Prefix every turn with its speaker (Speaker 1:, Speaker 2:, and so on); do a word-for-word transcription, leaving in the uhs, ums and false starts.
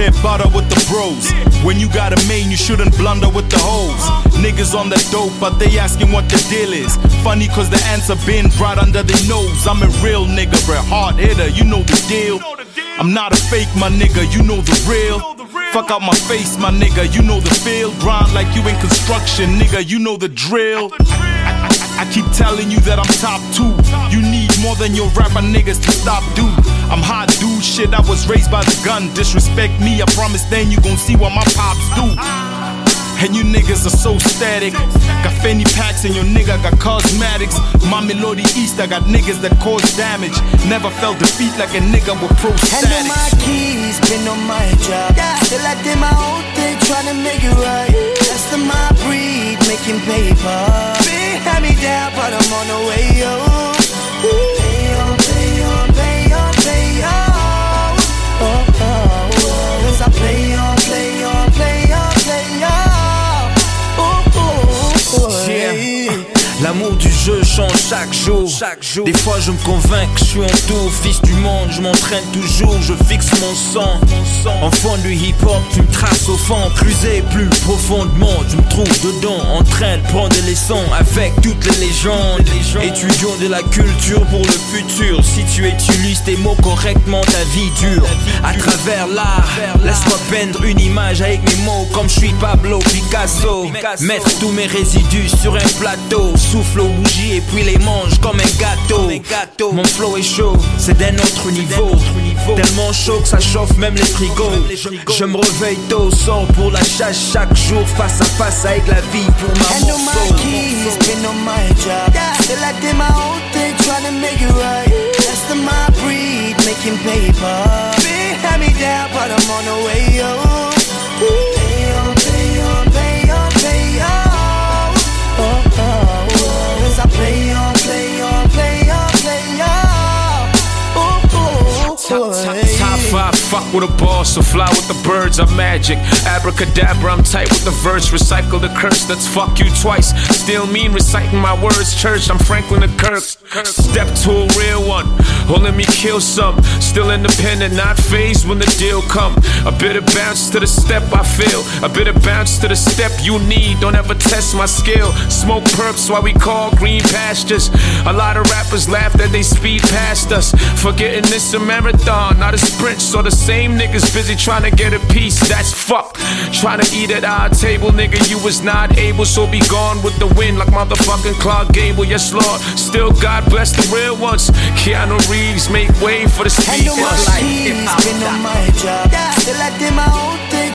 Speaker 1: bread butter with the bros. When you got a main, you shouldn't blunder with the hoes. Niggas on the dope, but they asking what the deal is. Funny cause the answer been brought under their nose. I'm a real nigga, bro, hard hitter, you know the deal. I'm not a fake, my nigga, you know the real. Fuck out my face, my nigga, you know the feel. Grind like you in construction, nigga, you know the drill. I, I, I keep telling you that I'm top two. You need more than your rapper niggas to stop, dude. I'm hot, dude, shit, I was raised by the gun. Disrespect me, I promise then you gon' see what my pops do. And you niggas are so static. Got fanny packs and your nigga got cosmetics. My Melody East, I got niggas that cause damage. Never felt defeat like a nigga with prosthetics.
Speaker 2: Hand on my keys, been on my job. Still I did my own thing, trying to make it right. That's the my breed, making paper. Big hand me down, but I'm on the way, yo. Pay on, pay on, pay on, pay on. Oh, oh, oh. Cause I play on, play on, play on, play on.
Speaker 3: Yeah. L'amour du jeu change chaque jour. chaque jour Des fois je me convainc que je suis un tour. Fils du monde, je m'entraîne toujours. Je fixe mon sang. Enfant du hip-hop, tu me traces au fond. Plus et plus profondément, tu me trouves dedans. En train de prendre des leçons avec toutes les légendes. Étudiant de la culture pour le futur. Si tu utilises tes mots correctement, ta vie dure. À travers l'art, laisse-moi peindre une image avec mes mots. Comme je suis Pablo Picasso. Mettre tous mes résidus sur un plateau. Souffle aux bougies et puis les mange comme un gâteau. Mon flow est chaud, c'est d'un autre niveau. Tellement chaud que ça chauffe même les frigos. Je me réveille tôt, sors pour la chasse chaque jour. Face à face avec la vie pour ma
Speaker 2: hand on my keys, been on my job. Still I did my own thing, trying to make it right. That's the my breed, making paper. Big hand me down, but I'm on the way, yo. Pay on, pay on, pay on, pay on. Oh, oh. I play on, play on, play on, play on. Ooh, ooh,
Speaker 4: top, top, top five, fuck with a ball, so fly with the birds, I'm magic. Abracadabra, I'm tight with the verse. Recycle the curse, that's fuck you twice. Still mean reciting my words, church, I'm Franklin the Kirk. Step to a real one, or let me kill some. Still independent, not phased when the deal come. A bit of bounce to the step I feel. A bit of bounce to the step you need. Don't ever test my skill. Smoke perps while we call green pastures. A lot of rappers laugh that they speed past us. Forgetting this a marathon, not a sprint. So the same niggas busy trying to get a piece. That's fuck. Trying to eat at our table, nigga, you was not able. So be gone with the wind like motherfucking Clark Gable. Yes, Lord, still God bless the real ones. Keanu Reeves, make way for the speakers.
Speaker 2: Hand on my keys, been on my job. Still I did my own